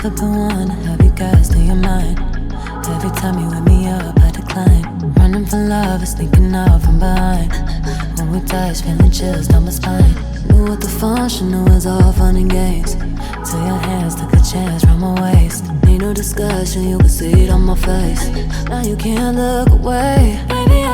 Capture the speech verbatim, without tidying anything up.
never the one to have you guys to your mind. Every time you hit me up, I decline. Running for love is sneaking out from behind. When we touch, feeling chills down my spine. Knew what the function knew was all fun and games. Till your hands took a chance round my waist. Need no discussion, you could see it on my face. Now you can't look away. Baby,